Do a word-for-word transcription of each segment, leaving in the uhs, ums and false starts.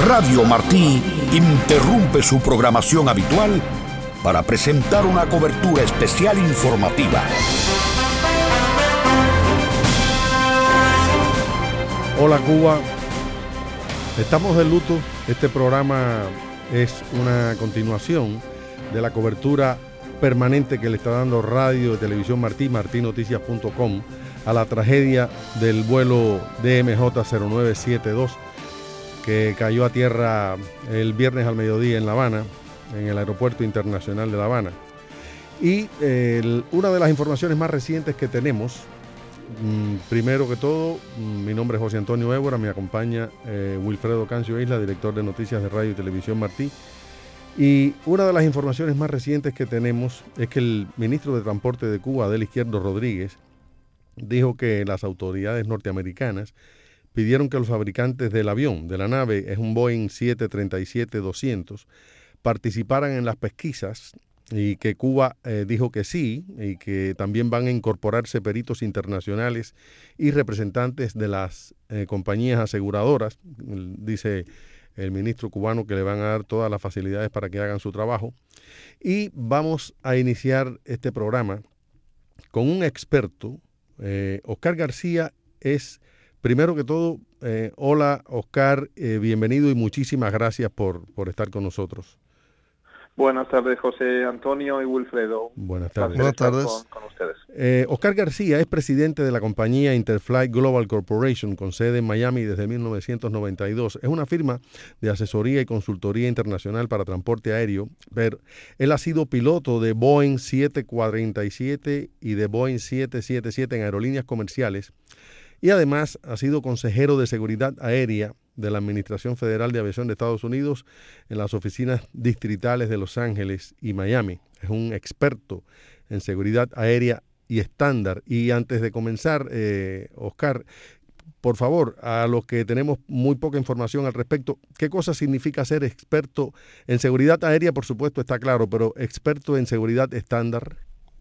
Radio Martí interrumpe su programación habitual para presentar una cobertura especial informativa. Hola Cuba, estamos de luto. Este programa es una continuación de la cobertura permanente que le está dando Radio y Televisión Martí, martí noticias punto com, a la tragedia del vuelo D M J cero nueve siete dos que cayó a tierra el viernes al mediodía en La Habana, en el Aeropuerto Internacional de La Habana. Y eh, el, una de las informaciones más recientes que tenemos, mmm, primero que todo, mmm, mi nombre es José Antonio Évora, me acompaña eh, Wilfredo Cancio Isla, director de noticias de Radio y Televisión Martí. Y una de las informaciones más recientes que tenemos es que el ministro de Transporte de Cuba, Adel Izquierdo Rodríguez, dijo que las autoridades norteamericanas pidieron que los fabricantes del avión, de la nave, es un Boeing siete treinta y siete doscientos, participaran en las pesquisas, y que Cuba eh, dijo que sí, y que también van a incorporarse peritos internacionales y representantes de las eh, compañías aseguradoras. Dice el ministro cubano que le van a dar todas las facilidades para que hagan su trabajo. Y vamos a iniciar este programa con un experto. eh, Oscar García es, primero que todo, eh, hola Oscar, eh, bienvenido y muchísimas gracias por, por estar con nosotros. Buenas tardes, José Antonio y Wilfredo. Buenas tardes. Buenas tardes. Con, con ustedes. Eh, Oscar García es presidente de la compañía Interflight Global Corporation, con sede en Miami desde mil novecientos noventa y dos. Es una firma de asesoría y consultoría internacional para transporte aéreo, pero él ha sido piloto de Boeing siete cuarenta y siete y de Boeing siete setenta y siete en aerolíneas comerciales, y además ha sido consejero de seguridad aérea de la Administración Federal de Aviación de Estados Unidos en las oficinas distritales de Los Ángeles y Miami. Es un experto en seguridad aérea y estándar. Y antes de comenzar, eh, Oscar, por favor, a los que tenemos muy poca información al respecto, ¿qué cosa significa ser experto en seguridad aérea? Por supuesto, está claro, pero experto en seguridad estándar.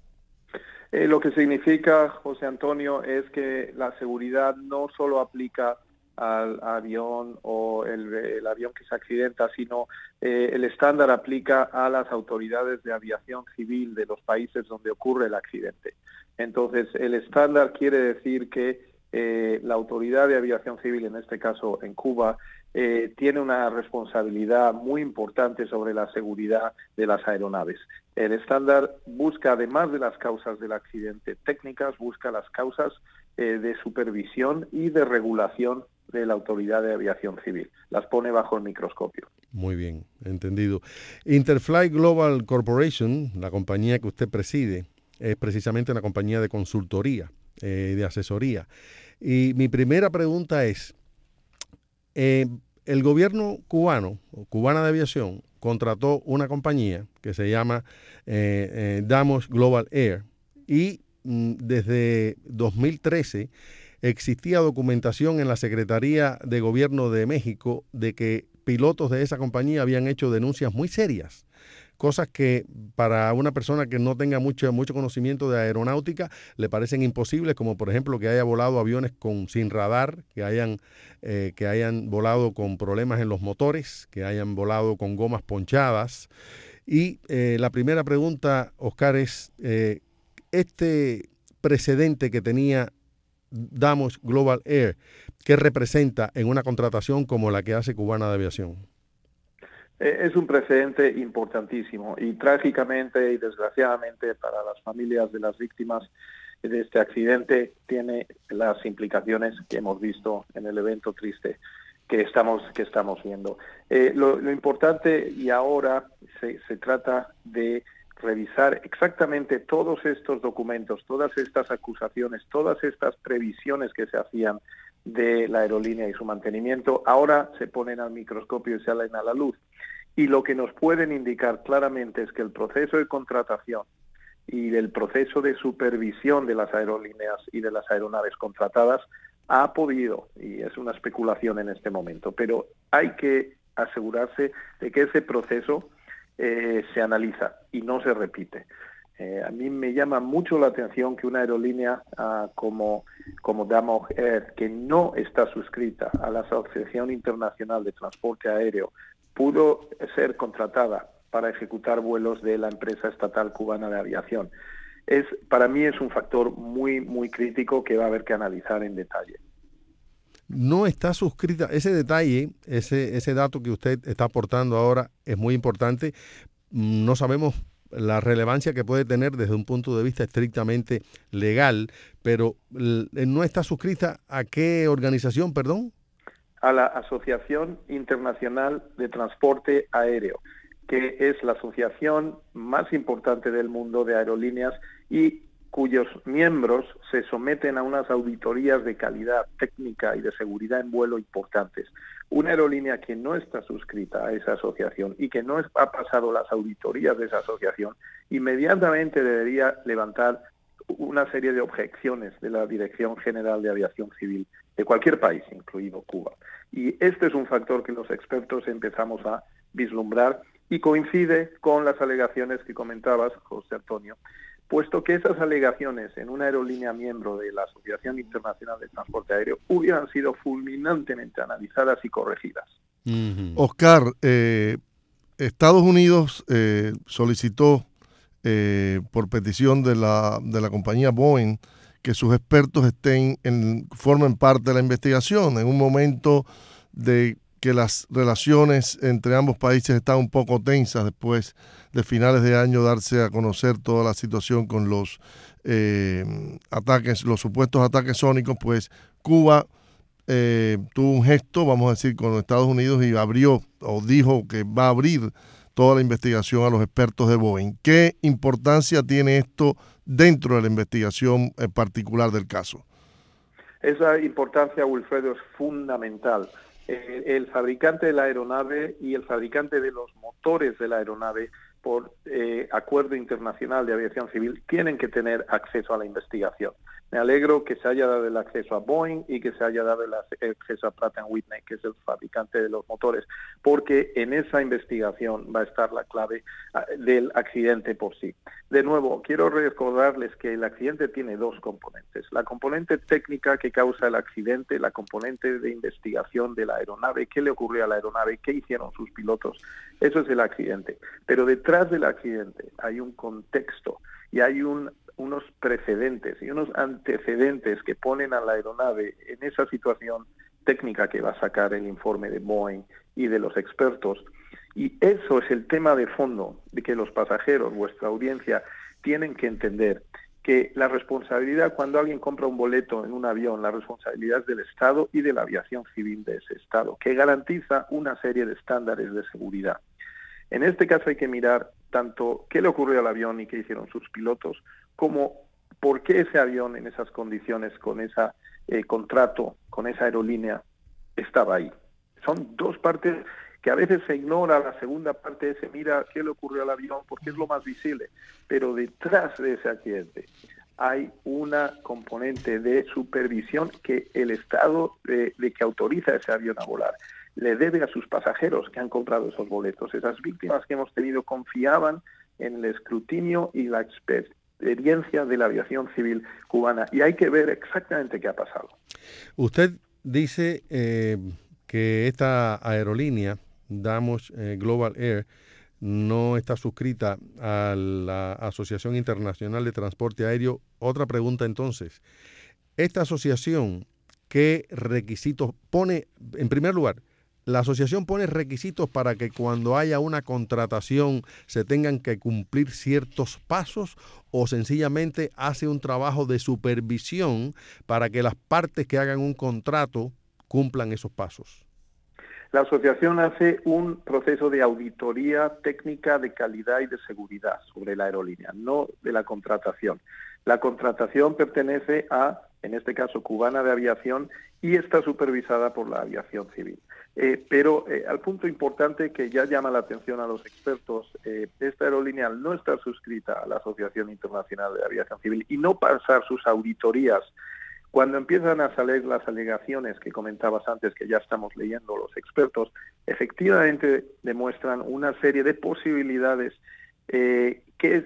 Eh, lo que significa, José Antonio, es que la seguridad no solo aplica al avión o el, el avión que se accidenta, sino eh, el estándar aplica a las autoridades de aviación civil de los países donde ocurre el accidente. Entonces, el estándar quiere decir que eh, la autoridad de aviación civil, en este caso en Cuba, eh, tiene una responsabilidad muy importante sobre la seguridad de las aeronaves. El estándar busca, además de las causas del accidente técnicas, busca las causas eh, de supervisión y de regulación de la Autoridad de Aviación Civil. Las pone bajo el microscopio. Muy bien, entendido. Interflight Global Corporation, la compañía que usted preside, es precisamente una compañía de consultoría, eh, de asesoría. Y mi primera pregunta es, eh, el gobierno cubano, o cubana de aviación, contrató una compañía que se llama eh, eh, Damos Global Air, y mm, desde dos mil trece existía documentación en la Secretaría de Gobierno de México de que pilotos de esa compañía habían hecho denuncias muy serias, cosas que para una persona que no tenga mucho, mucho conocimiento de aeronáutica le parecen imposibles, como por ejemplo que haya volado aviones con, sin radar, que hayan, eh, que hayan volado con problemas en los motores, que hayan volado con gomas ponchadas. Y eh, la primera pregunta, Oscar, es eh, este precedente que tenía Damos Global Air, ¿qué representa en una contratación como la que hace Cubana de Aviación? Es un precedente importantísimo y trágicamente y desgraciadamente para las familias de las víctimas de este accidente tiene las implicaciones que hemos visto en el evento triste que estamos, que estamos viendo. Eh, lo, lo importante y ahora se, se trata de revisar exactamente todos estos documentos, todas estas acusaciones, todas estas previsiones que se hacían de la aerolínea y su mantenimiento, ahora se ponen al microscopio y salen a la luz. Y lo que nos pueden indicar claramente es que el proceso de contratación y del proceso de supervisión de las aerolíneas y de las aeronaves contratadas ha podido, y es una especulación en este momento, pero hay que asegurarse de que ese proceso Eh, se analiza y no se repite. Eh, a mí me llama mucho la atención que una aerolínea uh, como, como Damog Air, que no está suscrita a la Asociación Internacional de Transporte Aéreo, pudo ser contratada para ejecutar vuelos de la empresa estatal cubana de aviación. Es, para mí es un factor muy, muy crítico que va a haber que analizar en detalle. No está suscrita. Ese detalle, ese, ese dato que usted está aportando ahora es muy importante. No sabemos la relevancia que puede tener desde un punto de vista estrictamente legal, pero no está suscrita ¿a qué organización, perdón? A la Asociación Internacional de Transporte Aéreo, que es la asociación más importante del mundo de aerolíneas y cuyos miembros se someten a unas auditorías de calidad técnica y de seguridad en vuelo importantes. Una aerolínea que no está suscrita a esa asociación y que no ha pasado las auditorías de esa asociación, inmediatamente debería levantar una serie de objeciones de la Dirección General de Aviación Civil de cualquier país, incluido Cuba. Y este es un factor que los expertos empezamos a vislumbrar y coincide con las alegaciones que comentabas, José Antonio, puesto que esas alegaciones en una aerolínea miembro de la Asociación Internacional de Transporte Aéreo hubieran sido fulminantemente analizadas y corregidas. Uh-huh. Oscar, eh, Estados Unidos eh, solicitó eh, por petición de la, de la compañía Boeing que sus expertos estén en, formen parte de la investigación en un momento de que las relaciones entre ambos países están un poco tensas después de finales de año darse a conocer toda la situación con los eh, ataques, los supuestos ataques sónicos. Pues Cuba eh, tuvo un gesto, vamos a decir, con los Estados Unidos y abrió o dijo que va a abrir toda la investigación a los expertos de Boeing. ¿Qué importancia tiene esto dentro de la investigación en particular del caso? Esa importancia, Wilfredo, es fundamental. Eh, el fabricante de la aeronave y el fabricante de los motores de la aeronave, por eh, acuerdo internacional de aviación civil, tienen que tener acceso a la investigación. Me alegro que se haya dado el acceso a Boeing y que se haya dado el acceso a Pratt and Whitney, que es el fabricante de los motores, porque en esa investigación va a estar la clave del accidente por sí. De nuevo, quiero recordarles que el accidente tiene dos componentes. La componente técnica que causa el accidente, la componente de investigación de la aeronave, qué le ocurrió a la aeronave, qué hicieron sus pilotos. Eso es el accidente. Pero detrás del accidente hay un contexto y hay un unos precedentes y unos antecedentes que ponen a la aeronave en esa situación técnica que va a sacar el informe de Boeing y de los expertos. Y eso es el tema de fondo de que los pasajeros, vuestra audiencia, tienen que entender que la responsabilidad cuando alguien compra un boleto en un avión, la responsabilidad es del Estado y de la aviación civil de ese Estado, que garantiza una serie de estándares de seguridad. En este caso hay que mirar tanto qué le ocurrió al avión y qué hicieron sus pilotos, como por qué ese avión en esas condiciones, con ese eh, contrato, con esa aerolínea, estaba ahí. Son dos partes que a veces se ignora. La segunda parte se mira qué le ocurrió al avión porque es lo más visible, pero detrás de ese accidente hay una componente de supervisión que el Estado de, de que autoriza ese avión a volar le debe a sus pasajeros que han comprado esos boletos. Esas víctimas que hemos tenido confiaban en el escrutinio y la experiencia de la aviación civil cubana, y hay que ver exactamente qué ha pasado. Usted dice eh, que esta aerolínea, Damog eh, Global Air, no está suscrita a la Asociación Internacional de Transporte Aéreo. Otra pregunta entonces, ¿esta asociación qué requisitos pone? En primer lugar, ¿la asociación pone requisitos para que cuando haya una contratación se tengan que cumplir ciertos pasos, o sencillamente hace un trabajo de supervisión para que las partes que hagan un contrato cumplan esos pasos? La asociación hace un proceso de auditoría técnica de calidad y de seguridad sobre la aerolínea, no de la contratación. La contratación pertenece a, en este caso, Cubana de Aviación, y está supervisada por la aviación civil. Eh, pero eh, al punto importante que ya llama la atención a los expertos, eh, esta aerolínea no está suscrita a la Asociación Internacional de Aviación Civil y no pasar sus auditorías. Cuando empiezan a salir las alegaciones que comentabas antes, que ya estamos leyendo los expertos, efectivamente demuestran una serie de posibilidades eh, que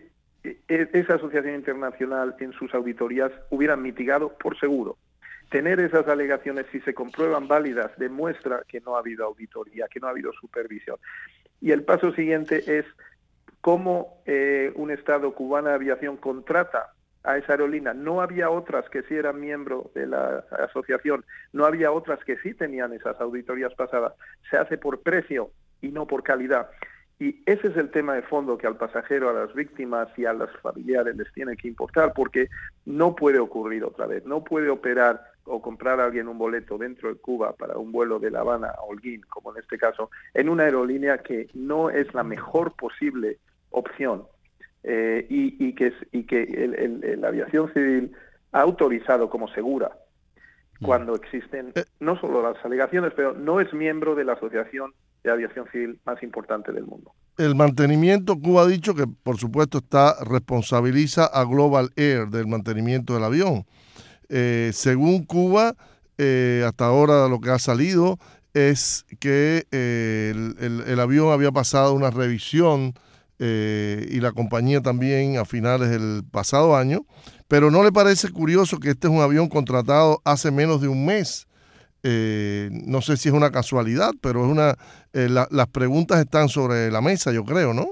esa asociación internacional en sus auditorías hubieran mitigado por seguro. Tener esas alegaciones, si se comprueban válidas, demuestra que no ha habido auditoría, que no ha habido supervisión. Y el paso siguiente es cómo eh, un Estado, Cubana Aviación, contrata a esa aerolínea. No había otras que sí eran miembro de la asociación, no había otras que sí tenían esas auditorías pasadas. Se hace por precio y no por calidad. Y ese es el tema de fondo que al pasajero, a las víctimas y a los familiares les tiene que importar, porque no puede ocurrir otra vez. No puede operar o comprar a alguien un boleto dentro de Cuba para un vuelo de La Habana a Holguín, como en este caso, en una aerolínea que no es la mejor posible opción. Eh, y, y que, y que el, el, la aviación civil ha autorizado como segura cuando existen no solo las alegaciones, pero no es miembro de la asociación de aviación civil más importante del mundo. El mantenimiento, Cuba ha dicho que por supuesto está responsabiliza a Global Air del mantenimiento del avión. Eh, según Cuba, eh, hasta ahora lo que ha salido es que eh, el, el, el avión había pasado una revisión eh, y la compañía también a finales del pasado año, pero ¿no le parece curioso que este es un avión contratado hace menos de un mes? Eh, no sé si es una casualidad, pero es una eh, la, las preguntas están sobre la mesa, yo creo, ¿no?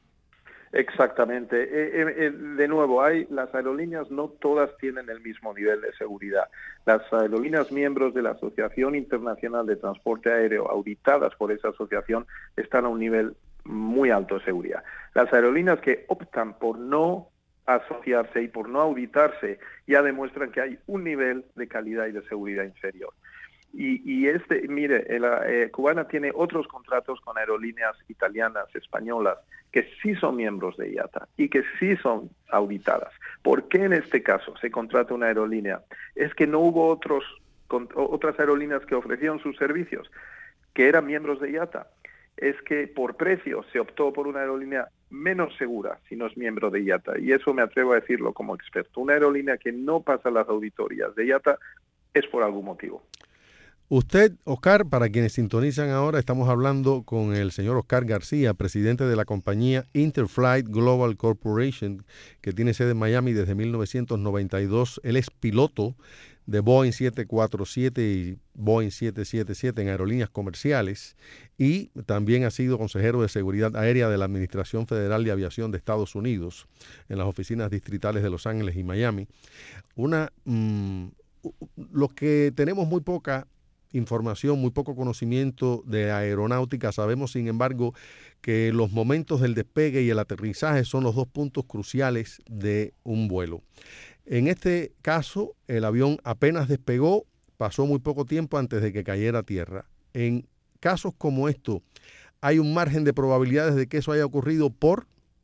Exactamente. Eh, eh, de nuevo, hay las aerolíneas no todas tienen el mismo nivel de seguridad. Las aerolíneas miembros de la Asociación Internacional de Transporte Aéreo, auditadas por esa asociación, están a un nivel muy alto de seguridad. Las aerolíneas que optan por no asociarse y por no auditarse ya demuestran que hay un nivel de calidad y de seguridad inferior. Y, y este, mire, la eh, Cubana tiene otros contratos con aerolíneas italianas, españolas, que sí son miembros de I A T A y que sí son auditadas. ¿Por qué en este caso se contrata una aerolínea? Es que no hubo otros, con, otras aerolíneas que ofrecieron sus servicios, que eran miembros de I A T A. Es que por precio se optó por una aerolínea menos segura si no es miembro de I A T A. Y eso me atrevo a decirlo como experto. Una aerolínea que no pasa las auditorías de I A T A es por algún motivo. Usted, Oscar, para quienes sintonizan ahora, estamos hablando con el señor Oscar García, presidente de la compañía Interflight Global Corporation, que tiene sede en Miami desde mil novecientos noventa y dos. Él es piloto de Boeing siete cuarenta y siete y Boeing siete setenta y siete en aerolíneas comerciales y también ha sido consejero de seguridad aérea de la Administración Federal de Aviación de Estados Unidos en las oficinas distritales de Los Ángeles y Miami. Una, mmm, los que tenemos muy poca información, muy poco conocimiento de aeronáutica, sabemos sin embargo que los momentos del despegue y el aterrizaje son los dos puntos cruciales de un vuelo. En este caso, el avión apenas despegó, pasó muy poco tiempo antes de que cayera a tierra. En casos como estos, ¿hay un margen de probabilidades de que eso haya ocurrido por...?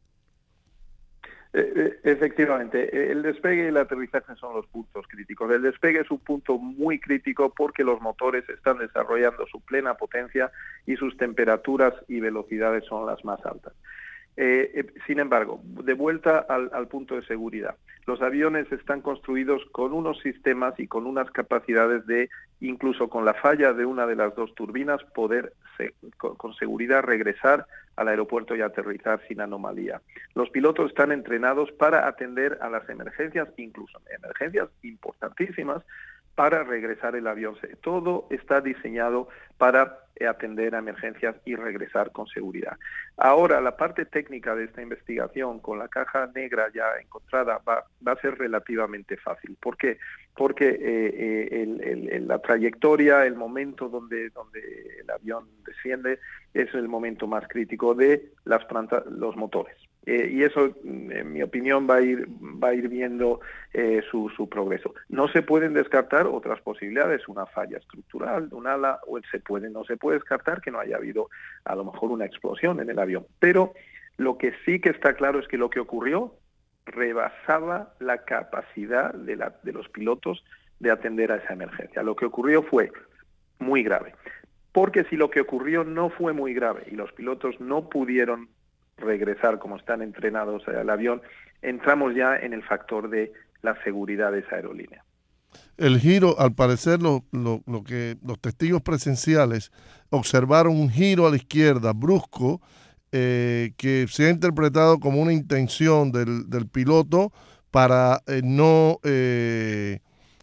Efectivamente, el despegue y el aterrizaje son los puntos críticos. El despegue es un punto muy crítico porque los motores están desarrollando su plena potencia y sus temperaturas y velocidades son las más altas. Eh, eh, sin embargo, de vuelta al, al punto de seguridad. Los aviones están construidos con unos sistemas y con unas capacidades de, incluso con la falla de una de las dos turbinas, poder se, con, con seguridad regresar al aeropuerto y aterrizar sin anomalía. Los pilotos están entrenados para atender a las emergencias, incluso emergencias importantísimas, para regresar el avión. Todo está diseñado para atender a emergencias y regresar con seguridad. Ahora, la parte técnica de esta investigación con la caja negra ya encontrada va, va a ser relativamente fácil. ¿Por qué? Porque eh, eh, el, el, el, la trayectoria, el momento donde, donde el avión desciende, es el momento más crítico de las plantas, los motores. Eh, y eso, en mi opinión, va a ir va a ir viendo eh, su, su progreso. No se pueden descartar otras posibilidades, una falla estructural de un ala, o se puede, no se puede descartar que no haya habido a lo mejor una explosión en el avión. Pero lo que sí que está claro es que lo que ocurrió rebasaba la capacidad de, la, de los pilotos de atender a esa emergencia. Lo que ocurrió fue muy grave. Porque si lo que ocurrió no fue muy grave y los pilotos no pudieron regresar como están entrenados al avión, entramos ya en el factor de la seguridad de esa aerolínea. El giro, al parecer, lo, lo, lo que los testigos presenciales observaron un giro a la izquierda brusco eh, que se ha interpretado como una intención del, del piloto para eh, no eh,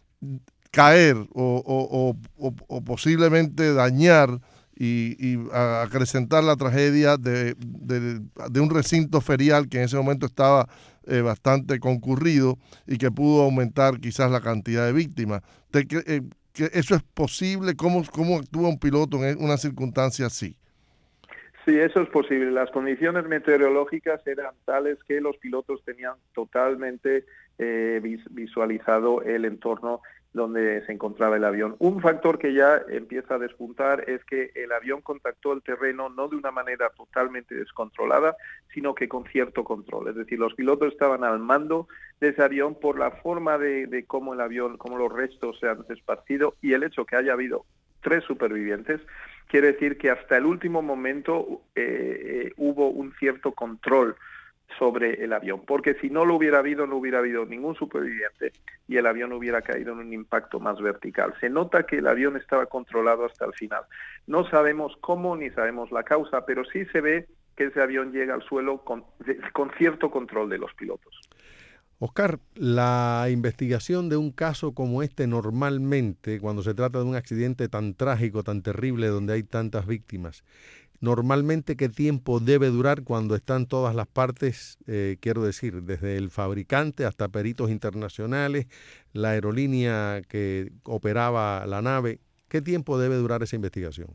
caer o, o, o, o posiblemente dañar y, y acrecentar la tragedia de, de, de un recinto ferial que en ese momento estaba eh, bastante concurrido y que pudo aumentar quizás la cantidad de víctimas. ¿Te, que, eh, que ¿Eso es posible? ¿Cómo, cómo actúa un piloto en una circunstancia así? Sí, eso es posible. Las condiciones meteorológicas eran tales que los pilotos tenían totalmente eh, visualizado el entorno donde se encontraba el avión. Un factor que ya empieza a despuntar es que el avión contactó el terreno no de una manera totalmente descontrolada, sino que con cierto control. Es decir, los pilotos estaban al mando de ese avión por la forma de, de cómo el avión, cómo los restos se han esparcido, y el hecho que haya habido tres supervivientes quiere decir que hasta el último momento eh, eh, hubo un cierto control sobre el avión, porque si no lo hubiera habido, no hubiera habido ningún superviviente y el avión hubiera caído en un impacto más vertical. Se nota que el avión estaba controlado hasta el final. No sabemos cómo ni sabemos la causa, pero sí se ve que ese avión llega al suelo con, con cierto control de los pilotos. Oscar, la investigación de un caso como este normalmente, cuando se trata de un accidente tan trágico, tan terrible, donde hay tantas víctimas, normalmente ¿qué tiempo debe durar cuando están todas las partes, eh, quiero decir, desde el fabricante hasta peritos internacionales, la aerolínea que operaba la nave? ¿Qué tiempo debe durar esa investigación?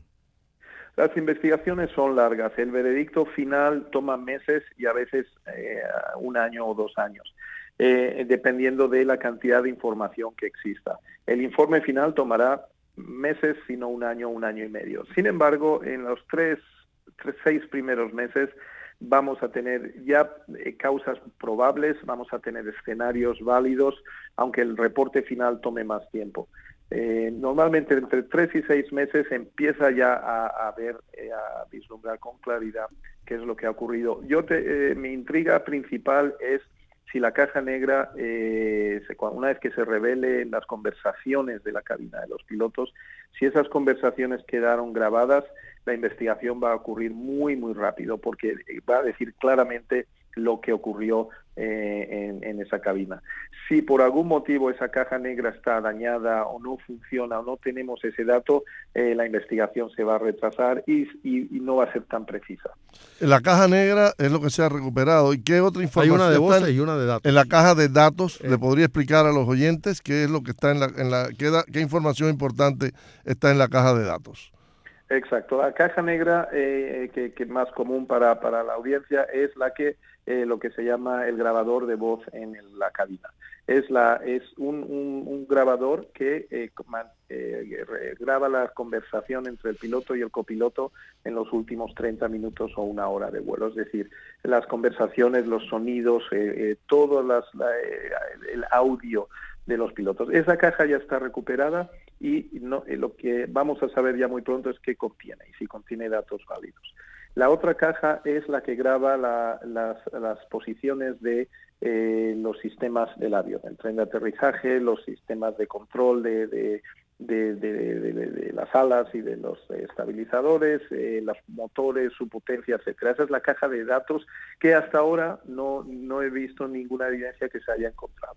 Las investigaciones son largas. El veredicto final toma meses y a veces eh, un año o dos años. Eh, dependiendo de la cantidad de información que exista. El informe final tomará meses, sino un año, un año y medio. Sin embargo, en los tres, tres seis primeros meses vamos a tener ya eh, causas probables, vamos a tener escenarios válidos, aunque el reporte final tome más tiempo. Eh, normalmente entre tres y seis meses empieza ya a, a ver, eh, a vislumbrar con claridad qué es lo que ha ocurrido. Yo te, eh, mi intriga principal es si la caja negra, eh, se, una vez que se revele las conversaciones de la cabina de los pilotos, si esas conversaciones quedaron grabadas, la investigación va a ocurrir muy, muy rápido, porque va a decir claramente lo que ocurrió eh, en, en esa cabina. Si por algún motivo esa caja negra está dañada o no funciona o no tenemos ese dato, eh, la investigación se va a retrasar y, y, y no va a ser tan precisa. La caja negra es lo que se ha recuperado. ¿Y qué otra información? Hay una de voces en, y una de datos. En la caja de datos, eh. ¿le podría explicar a los oyentes qué es lo que está en la, en la qué, da, qué información importante está en la caja de datos? Exacto. La caja negra eh, que, que más común para, para la audiencia es la que eh, lo que se llama el grabador de voz en el, la cabina. Es la es un, un, un grabador que eh, man, eh, graba la conversación entre el piloto y el copiloto en los últimos treinta minutos o una hora de vuelo. Es decir, las conversaciones, los sonidos, eh, eh, todo las, la, eh, el audio de los pilotos. Esa caja ya está recuperada y no, eh, lo que vamos a saber ya muy pronto es qué contiene y si contiene datos válidos. La otra caja es la que graba la, las, las posiciones de eh, los sistemas del avión, el tren de aterrizaje, los sistemas de control de, de, de, de, de, de, de las alas y de los estabilizadores, eh, los motores, su potencia, etcétera. Esa es la caja de datos que hasta ahora no, no he visto ninguna evidencia que se haya encontrado.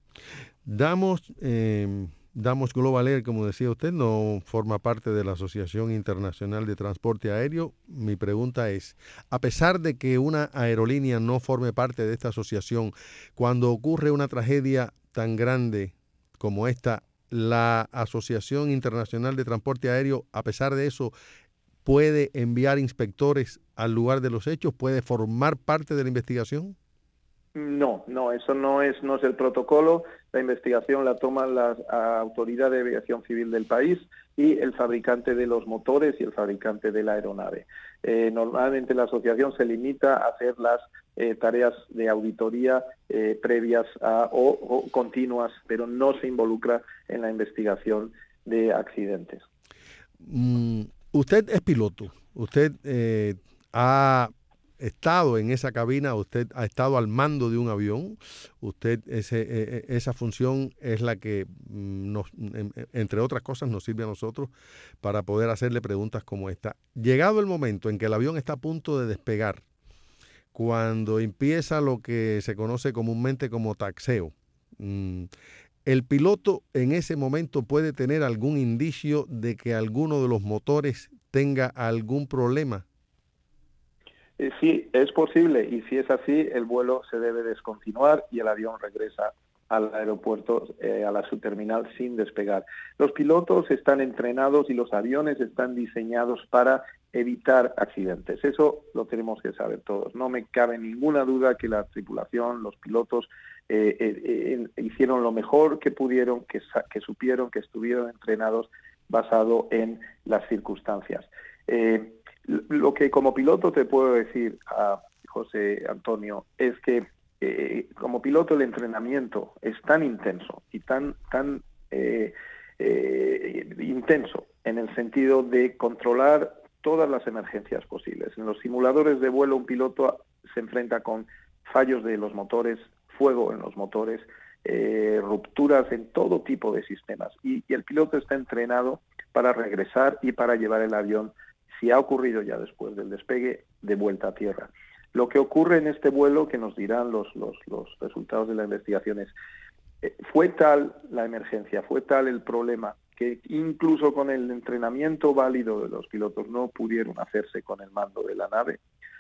Damos, eh, Damos Global Air, como decía usted, no forma parte de la Asociación Internacional de Transporte Aéreo. Mi pregunta es, a pesar de que una aerolínea no forme parte de esta asociación, cuando ocurre una tragedia tan grande como esta, la Asociación Internacional de Transporte Aéreo, a pesar de eso, ¿puede enviar inspectores al lugar de los hechos? ¿Puede formar parte de la investigación? No, no, eso no es, no es el protocolo. La investigación la toma la Autoridad de Aviación Civil del país y el fabricante de los motores y el fabricante de la aeronave. Eh, normalmente la asociación se limita a hacer las eh, tareas de auditoría eh, previas a, o, o continuas, pero no se involucra en la investigación de accidentes. Mm, usted es piloto, usted eh, ha estado en esa cabina, usted ha estado al mando de un avión, usted ese, esa función es la que nos, entre otras cosas nos sirve a nosotros para poder hacerle preguntas como esta. Llegado el momento en que el avión está a punto de despegar, cuando empieza lo que se conoce comúnmente como taxeo, ¿el piloto en ese momento puede tener algún indicio de que alguno de los motores tenga algún problema? Eh, sí, es posible, y si es así, el vuelo se debe descontinuar y el avión regresa al aeropuerto, eh, a la subterminal sin despegar. Los pilotos están entrenados y los aviones están diseñados para evitar accidentes. Eso lo tenemos que saber todos. No me cabe ninguna duda que la tripulación, los pilotos, eh, eh, eh, hicieron lo mejor que pudieron, que, que supieron, que estuvieron entrenados basado en las circunstancias. Eh, lo que como piloto te puedo decir a José Antonio es que Eh, como piloto el entrenamiento es tan intenso y tan tan eh, eh, intenso en el sentido de controlar todas las emergencias posibles. En los simuladores de vuelo un piloto se enfrenta con fallos de los motores, fuego en los motores, eh, rupturas en todo tipo de sistemas y, y el piloto está entrenado para regresar y para llevar el avión, si ha ocurrido ya después del despegue, de vuelta a tierra. Lo que ocurre en este vuelo, que nos dirán los, los, los resultados de la investigación, es eh, fue tal la emergencia, fue tal el problema, que incluso con el entrenamiento válido de los pilotos no pudieron hacerse con el mando de la nave,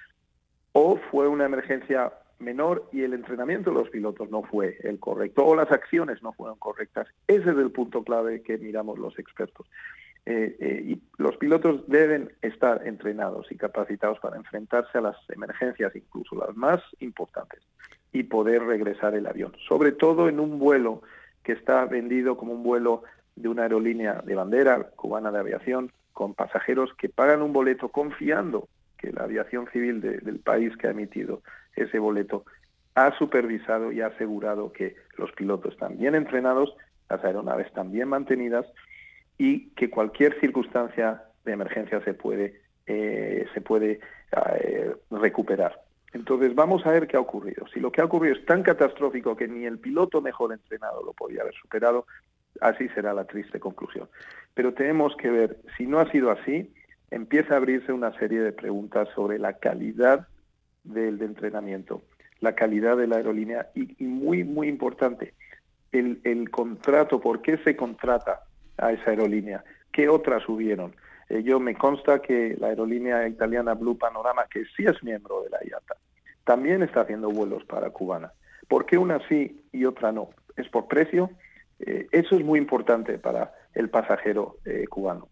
o fue una emergencia menor y el entrenamiento de los pilotos no fue el correcto, o las acciones no fueron correctas. Ese es el punto clave que miramos los expertos. Eh, eh, y los pilotos deben estar entrenados y capacitados para enfrentarse a las emergencias, incluso las más importantes, y poder regresar el avión. Sobre todo en un vuelo que está vendido como un vuelo de una aerolínea de bandera cubana de aviación, con pasajeros que pagan un boleto confiando que la aviación civil de, del país que ha emitido ese boleto ha supervisado y ha asegurado que los pilotos están bien entrenados, las aeronaves están bien mantenidas, y que cualquier circunstancia de emergencia se puede eh, se puede eh, recuperar. Entonces vamos a ver qué ha ocurrido. Si lo que ha ocurrido es tan catastrófico que ni el piloto mejor entrenado lo podía haber superado, así será la triste conclusión. Pero tenemos que ver, si no ha sido así, empieza a abrirse una serie de preguntas sobre la calidad del de entrenamiento, la calidad de la aerolínea y, y muy, muy importante, el, el contrato, ¿por qué se contrata a esa aerolínea? ¿Qué otras hubieron? Eh, yo me consta que la aerolínea italiana Blue Panorama, que sí es miembro de la I A T A, también está haciendo vuelos para Cubana. ¿Por qué una sí y otra no? ¿Es por precio? Eh, eso es muy importante para el pasajero eh, cubano.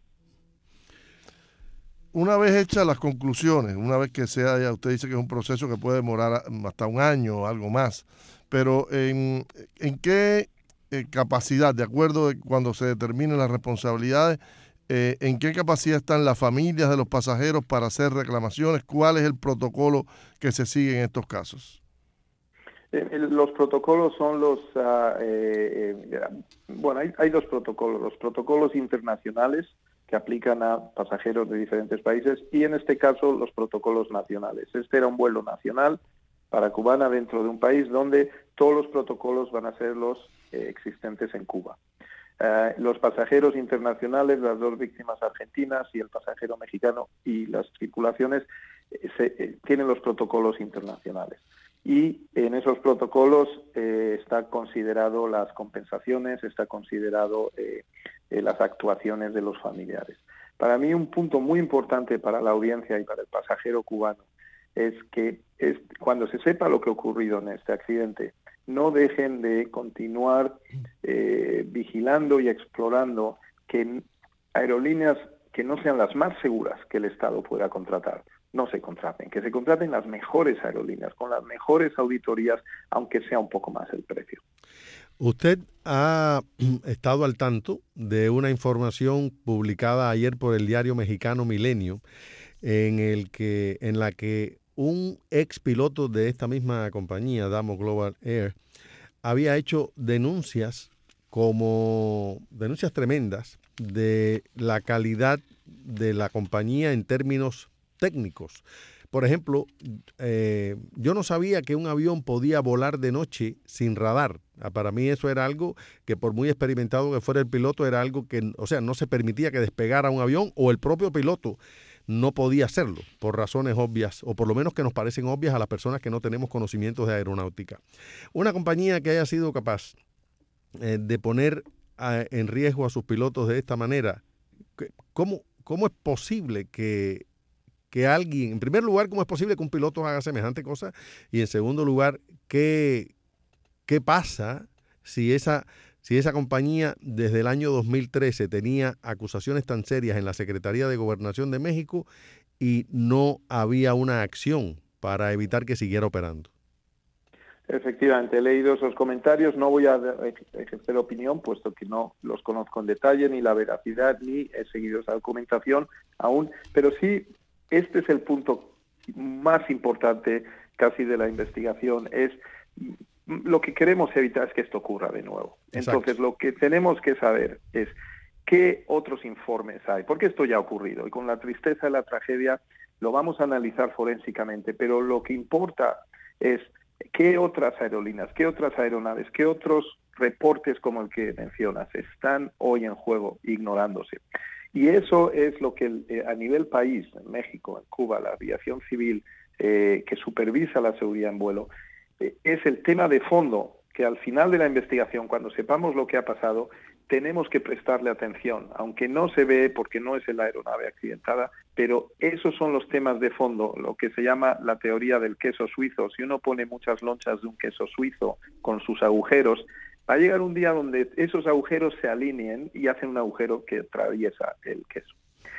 Una vez hechas las conclusiones, una vez que sea, ya usted dice que es un proceso que puede demorar hasta un año o algo más, pero ¿en, en qué Eh, capacidad, de acuerdo de cuando se determinen las responsabilidades, eh, en qué capacidad están las familias de los pasajeros para hacer reclamaciones? ¿Cuál es el protocolo que se sigue en estos casos? Eh, los protocolos son los, uh, eh, eh, bueno, hay, hay dos protocolos, los protocolos internacionales que aplican a pasajeros de diferentes países y en este caso los protocolos nacionales. Este era un vuelo nacional para Cubana dentro de un país donde todos los protocolos van a ser los eh, existentes en Cuba. Eh, los pasajeros internacionales, las dos víctimas argentinas y el pasajero mexicano y las tripulaciones eh, se, eh, tienen los protocolos internacionales. Y en esos protocolos eh, está considerado las compensaciones, está considerado eh, eh, las actuaciones de los familiares. Para mí un punto muy importante para la audiencia y para el pasajero cubano es que es, cuando se sepa lo que ha ocurrido en este accidente, no dejen de continuar eh, vigilando y explorando que aerolíneas que no sean las más seguras que el Estado pueda contratar, no se contraten, que se contraten las mejores aerolíneas, con las mejores auditorías, aunque sea un poco más el precio. Usted ha estado al tanto de una información publicada ayer por el diario mexicano Milenio, en el que, en la que un ex piloto de esta misma compañía, Damo Global Air, había hecho denuncias como denuncias tremendas de la calidad de la compañía en términos técnicos. Por ejemplo, eh, yo no sabía que un avión podía volar de noche sin radar. Para mí eso era algo que, por muy experimentado que fuera el piloto, era algo que, o sea, no se permitía que despegara un avión, o el propio piloto no podía hacerlo, por razones obvias, o por lo menos que nos parecen obvias a las personas que no tenemos conocimientos de aeronáutica. Una compañía que haya sido capaz eh, de poner a, en riesgo a sus pilotos de esta manera, ¿cómo, cómo es posible que, que alguien, en primer lugar, cómo es posible que un piloto haga semejante cosa? Y en segundo lugar, ¿qué, qué pasa si esa... Si esa compañía desde el año dos mil trece tenía acusaciones tan serias en la Secretaría de Gobernación de México y no había una acción para evitar que siguiera operando? Efectivamente, he leído esos comentarios, no voy a ejercer opinión, puesto que no los conozco en detalle, ni la veracidad, ni he seguido esa documentación aún, pero sí, este es el punto más importante casi de la investigación, es... Lo que queremos evitar es que esto ocurra de nuevo. Exacto. Entonces, lo que tenemos que saber es qué otros informes hay, porque esto ya ha ocurrido, y con la tristeza de la tragedia lo vamos a analizar forensicamente, pero lo que importa es qué otras aerolíneas, qué otras aeronaves, qué otros reportes como el que mencionas están hoy en juego ignorándose. Y eso es lo que eh, a nivel país, en México, en Cuba, la aviación civil eh, que supervisa la seguridad en vuelo, es el tema de fondo que al final de la investigación, cuando sepamos lo que ha pasado, tenemos que prestarle atención, aunque no se ve porque no es la aeronave accidentada, pero esos son los temas de fondo, lo que se llama la teoría del queso suizo. Si uno pone muchas lonchas de un queso suizo con sus agujeros, va a llegar un día donde esos agujeros se alineen y hacen un agujero que atraviesa el queso.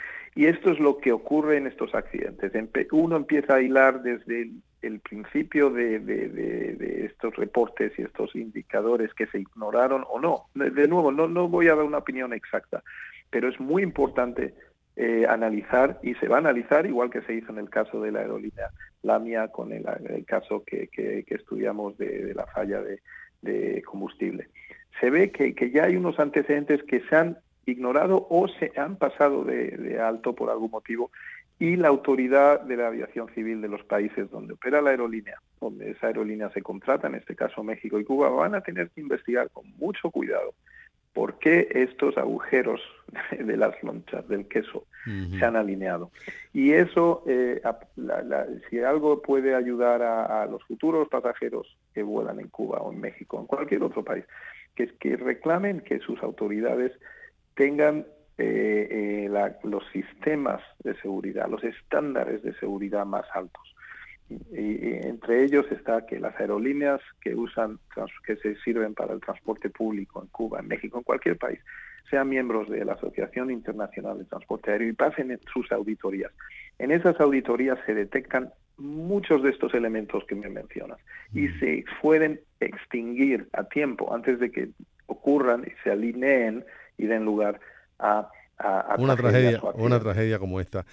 Y esto es lo que ocurre en estos accidentes. Uno empieza a hilar desde el, el principio de, de, de, de estos reportes y estos indicadores que se ignoraron o no. De, de nuevo, no, no voy a dar una opinión exacta, pero es muy importante eh, analizar, y se va a analizar, igual que se hizo en el caso de la aerolínea Lamia, con el, el caso que, que, que estudiamos de, de la falla de, de combustible. Se ve que, que ya hay unos antecedentes que se han ignorado o se han pasado de, de alto por algún motivo, y la autoridad de la aviación civil de los países donde opera la aerolínea, donde esa aerolínea se contrata, en este caso México y Cuba, van a tener que investigar con mucho cuidado por qué estos agujeros de las lonchas del queso uh-huh. se han alineado. Y eso, eh, la, la, si algo puede ayudar a, a los futuros pasajeros que vuelan en Cuba o en México, en cualquier otro país, que es que reclamen que sus autoridades tengan eh, eh, la, los sistemas de seguridad, los estándares de seguridad más altos. Y, y entre ellos está que las aerolíneas que usan, que se sirven para el transporte público en Cuba, en México, en cualquier país, sean miembros de la Asociación Internacional de Transporte Aéreo y pasen en sus auditorías. En esas auditorías se detectan muchos de estos elementos que me mencionas y se pueden extinguir a tiempo antes de que ocurran y se alineen y den lugar a, a, a una tragedia, una tragedia como esta.